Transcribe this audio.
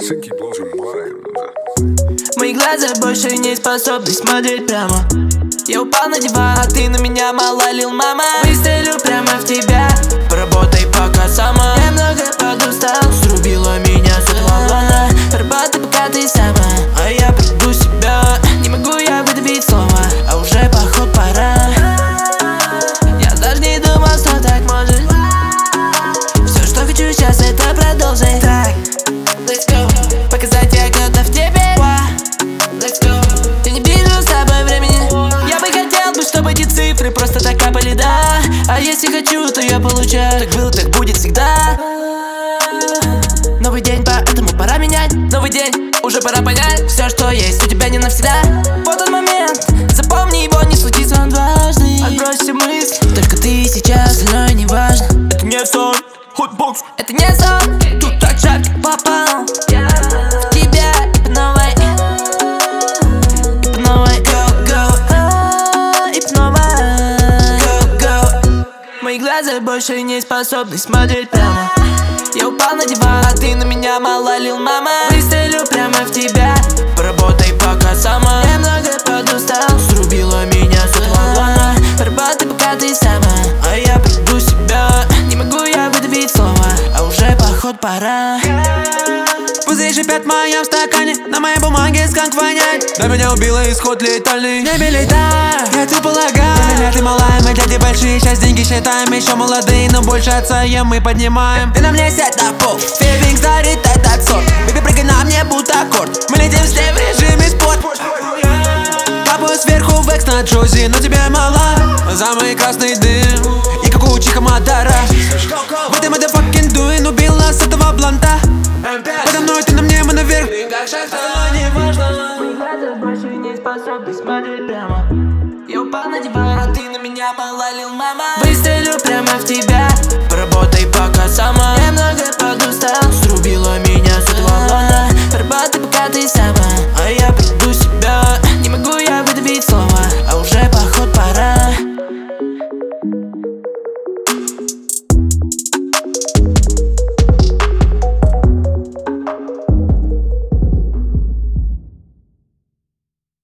Мои глаза больше не способны смотреть прямо. Я упал на диван, а ты на меня мало лил, мама. Выстрелю прямо в тебя, поработай пока сама. Я много подустал, срубила меня с отвала. Работай пока ты сама, а я приду себя. Не могу я выдавить слово, а уже поход пора. Я даже не думал, что так может. Все, что хочу сейчас, это продолжить. Так, let's go. Показать я готов теперь. Let's go. Я не вижу с тобой времени. Я бы хотел, чтобы эти цифры просто так капали, да. А если хочу, то я получаю. Так было, так будет всегда. Новый день, поэтому пора менять. Новый день, уже пора понять. Все, что есть у тебя не навсегда. Вот тот момент, запомни его, не случится он дважды. Отбрось все мысли, только ты сейчас, остальное не важно. Это не сон, хотбокс. Это не сон, тут так жарко попал. В тебя и по новой. И по новой, go, go. И по новой, go, go. Мои глаза больше не способны смотреть прямо. Я упал на диван, а ты на меня мало лил, мама. Выстрелю прямо в тебя, поработай пока сама. Я много подустал, срубила меня с отвала. Поработай пока ты сама, а я приду себя. Не могу я выдавить слово, а уже поход пора. Пузыри шипят в моем стакане, на моей бумаге сканк воняет. Да меня убило, исход летальный. Не билетай, я тебе полагаю. Для меня ты малая, мы дяди большие. Сейчас деньги считаем, еще молодые, но больше отцаем мы поднимаем. Ты на мне сядь на пол, фейбинг старит этот сорт. Бэби, прыгай на мне, будто аккорд. Мы летим с ней в режиме спорт. Капаю сверху в экс на Джози, но тебе мало. Самый красный дым, и как у Чиха Мадара. В этой motherfucking doing убил нас этого блонда. Подо мной ты на мне, мы наверх. Не важно. Мои глаза больше не способны смотреть прямо. Я упал на диван, а ты на меня мало лил, мама. Выстрелю прямо в тебя, поработай пока сама. Я много подустал, срубила меня.